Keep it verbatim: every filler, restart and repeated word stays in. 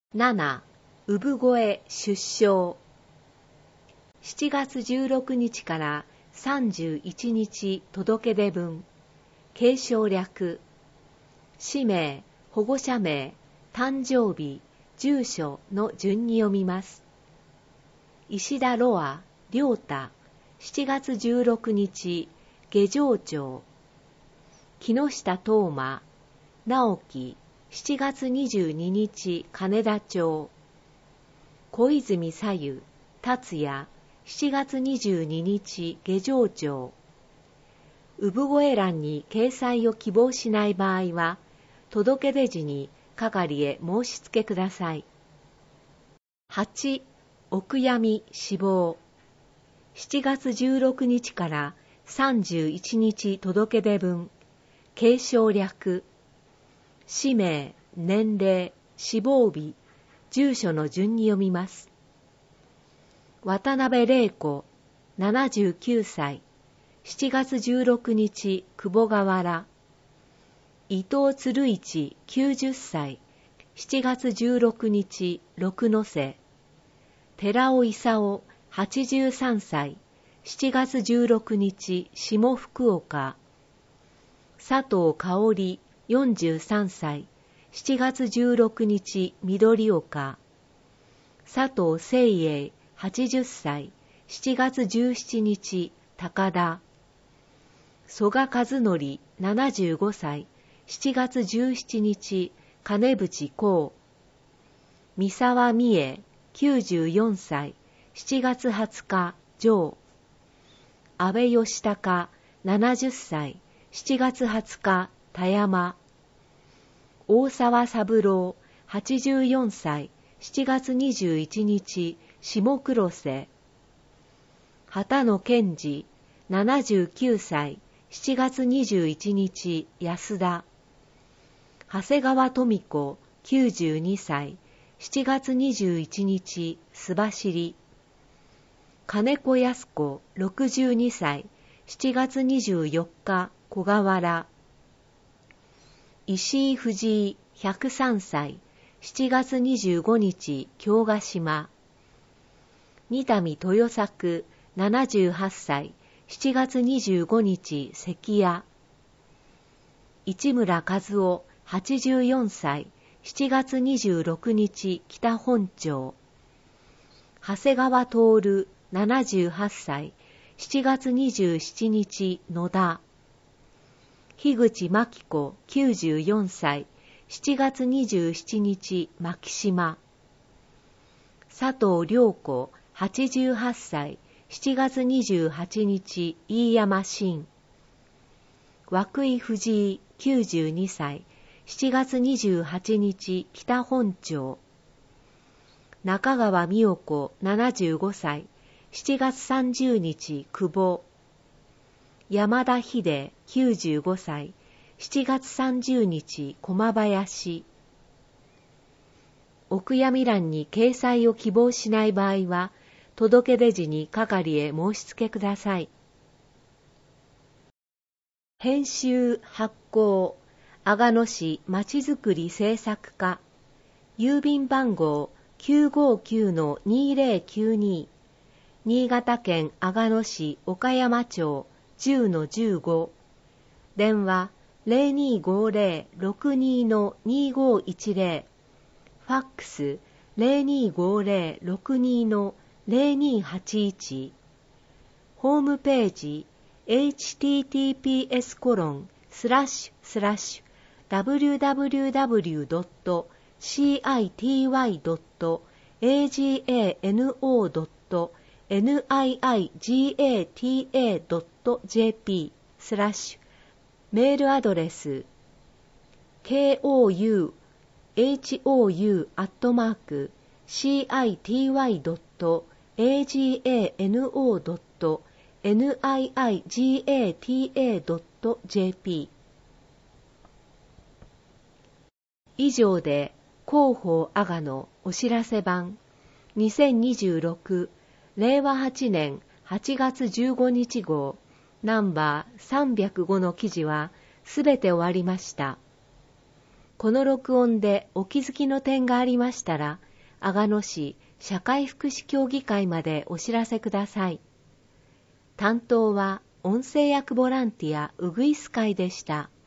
なな. 産声出生。しちがつじゅうろくにちからさんじゅういちにち届け出文。継承略。氏名、保護者名、誕生日、住所の順に読みます。石田ロア、良太、しちがつじゅうろくにち、下城町。木下東馬、直樹、しちがつにじゅうににち、金田町。小泉左右、達也、しちがつにじゅうににち、下城町。産声欄に掲載を希望しない場合は、届け出時に係へ申し付けください。はち. お悔やみ死亡。しちがつじゅうろくにちからさんじゅういちにち届け出文。継承略。氏名、年齢、死亡日、住所の順に読みます。渡辺玲子、ななじゅうきゅうさい、しちがつじゅうろくにち、久保川原。伊藤鶴一、きゅうじゅっさい、しちがつじゅうろくにち、六ノ瀬。寺尾勲、はちじゅうさんさい、しちがつじゅうろくにち、下福岡。佐藤香織、よんじゅうさんさい、しちがつじゅうろくにち、緑岡。佐藤誠英、はちじゅっさい、しちがつじゅうしちにち、高田。曽我和則、ななじゅうごさい、しちがつじゅうしちにち、金淵幸。三沢美恵、きゅうじゅうよんさい、しちがつはつか、上。安倍義孝、ななじゅっさい、しちがつはつか、田山。大沢三郎、はちじゅうよんさい、しちがつにじゅういちにち、下黒瀬。畑野健二、ななじゅうきゅうさい、しちがつにじゅういちにち、安田。長谷川富子、きゅうじゅうにさい、しちがつにじゅういちにち、須走。金子康子、ろくじゅうにさい、しちがつにじゅうよっか、小河原。石井藤井、ひゃくさんさい、しちがつにじゅうごにち、京ヶ島。二見豊作、ななじゅうはっさい、しちがつにじゅうごにち、関谷。市村和夫、はちじゅうよんさい、しちがつにじゅうろくにち、北本町。長谷川徹、ななじゅうはっさい、しちがつにじゅうしちにち、野田。樋口真紀子、きゅうじゅうよんさい、しちがつにじゅうしちにち、牧島。佐藤良子、はちじゅうはっさい、しちがつにじゅうはちにち、飯山新。涌井藤井、きゅうじゅうにさい、しちがつにじゅうはちにち、北本町。中川美代子、ななじゅうごさい、しちがつさんじゅうにち、久保。山田秀、きゅうじゅうごさい、しちがつさんじゅうにち、駒林。お悔やみ欄に掲載を希望しない場合は、届け出時に係へ申し付けください。編集発行、阿賀野市まちづくり政策課、郵便番号 きゅうごきゅうのにぜろきゅうに、新潟県阿賀野市岡山町 じゅうのじゅうご、電話 ゼロにごゼロ ろくにのにごいちゼロ、ファックス ゼロにごゼロ ろくにのゼロにはちいち、ホームページ エイチティーティーピーエスコロンスラッシュスラッシュダブリューダブリューダブリュードットシーアイティーワイドットエージーエーエヌオードットニガタドットジェーピー スラッシュメールアドレス ケーオーユーエイチオーユー アットマーク シーアイティーワイドットエージーエーエヌオードットニガタドットジェーピー。以上で広報阿賀野お知らせ版にせんにじゅうろくれいわはちねんはちがつじゅうごにち号ナンバーさんびゃくごの記事はすべて終わりました。 この録音でお気づきの点がありましたら、阿賀野市社会福祉協議会までお知らせください。担当は音声訳ボランティアウグイス会でした。